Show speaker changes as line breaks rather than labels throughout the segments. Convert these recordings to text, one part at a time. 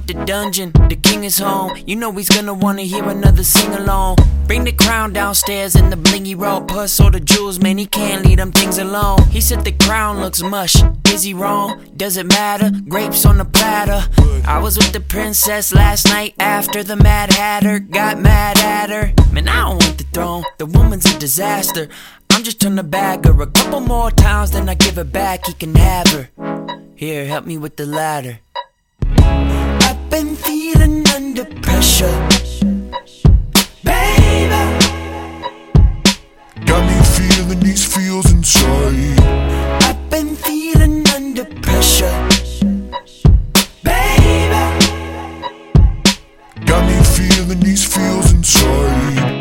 up the dungeon, the king is home. You know he's gonna wanna hear another sing-along. Bring the crown downstairs in the blingy robe. Plus all the jewels, man, he can't leave them things alone. He said the crown looks mush, is he wrong? Does it matter? Grapes on the platter. I was with the princess last night after the Mad Hatter got mad at her. Man, I don't want the throne, the woman's a disaster. I'm just trying to bag her a couple more times, then I give her back, he can have her. Here, help me with the ladder. I've been feeling under pressure, baby.
Got me feeling these feels inside.
I've been feeling under pressure, baby.
Got me feeling these feels inside.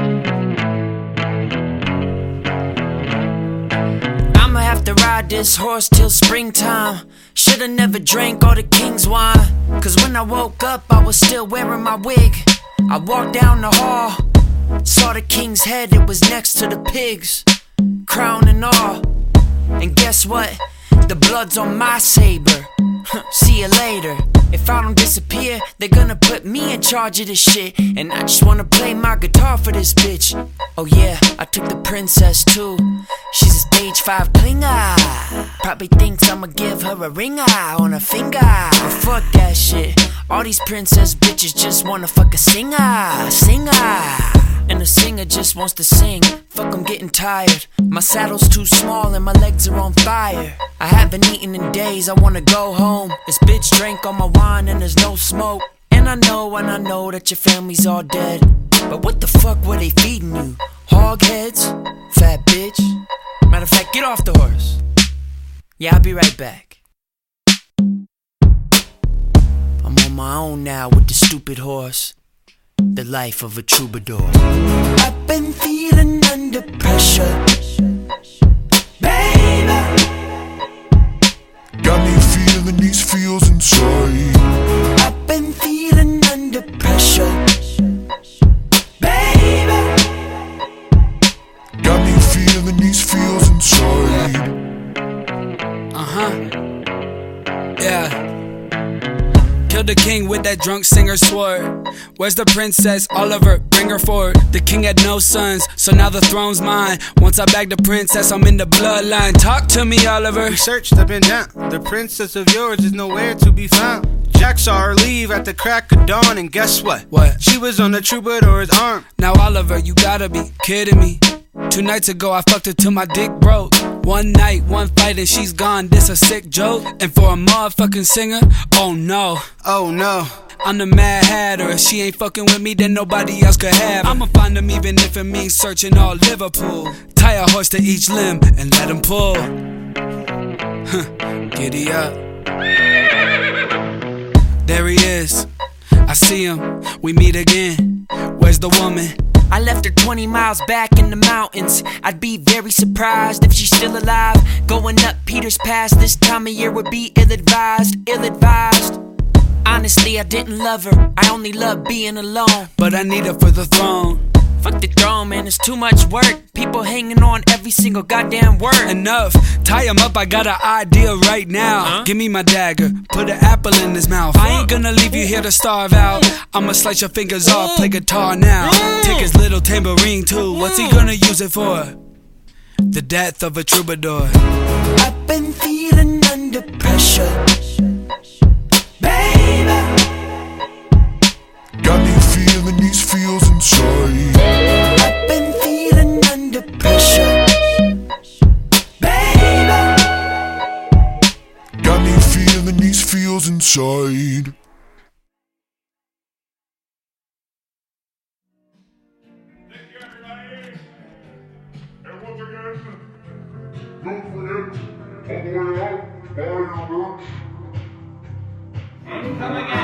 I'ma have to ride this horse till springtime. Shoulda never drank all the king's wine. Cause when I woke up I was still wearing my wig. I walked down the hall, saw the king's head, it was next to the pigs, crown and all. And guess what? The blood's on my saber. See you later. If I don't disappear, they're gonna put me in charge of this shit. And I just wanna play my guitar for this bitch. Oh yeah, I took the princess too. She's a stage 5 clinger. Probably thinks I'ma give her a ring eye on her finger. But fuck that shit. All these princess bitches just wanna fuck a singer. And the singer just wants to sing. Fuck, I'm getting tired. My saddle's too small and my legs are on fire. I haven't eaten in days, I wanna go home. This bitch drank all my wine and there's no smoke. And I know that your family's all dead. But what the fuck were they feeding you? Hog heads? Fat bitch? Matter of fact, get off the horse. Yeah, I'll be right back. I'm on my own now with the stupid horse. The life of a troubadour. I've been feeling under pressure, baby.
Got me feeling these feels inside.
I've been feeling under pressure, baby.
Got me feeling these feels inside.
Yeah. Killed the king with that drunk singer's sword. Where's the princess? Oliver, bring her forward. The king had no sons, so now the throne's mine. Once I bag the princess, I'm in the bloodline. Talk to me, Oliver.
We searched up and down. The princess of yours is nowhere to be found. Jack saw her leave at the crack of dawn, and guess what?
What?
She was on the troubadour's arm.
Now, Oliver, you gotta be kidding me. 2 nights ago, I fucked her till my dick broke. 1 night, 1 fight, and she's gone. This a sick joke. And for a motherfucking singer, oh no.
Oh no.
I'm the Mad Hatter. If she ain't fucking with me, then nobody else could have her. I'ma find them even if it means searching all Liverpool. Tie a horse to each limb and let him pull. Giddy up. There he is. I see him. We meet again. Where's the woman?
I left her 20 miles back in the mountains. I'd be very surprised if she's still alive. Going up Peter's Pass this time of year would be ill-advised. Honestly, I didn't love her, I only love being alone.
But I need her for the throne.
Fuck the throne, man, it's too much work. People hanging on every single goddamn word.
Enough, tie him up, I got an idea right now. Give me my dagger, put an apple in his mouth. I ain't gonna leave you here to starve out. I'ma slice your fingers off, play guitar now. Take his little tambourine too, what's he gonna use it for? The death of a troubadour.
I've been feeling under pressure, baby.
Got me feeling these feels inside.
I've been feeling under pressure, baby.
Got me feeling these feels inside.
Thank you, everybody. And once again, don't forget, on the way out, buy your merch.
And coming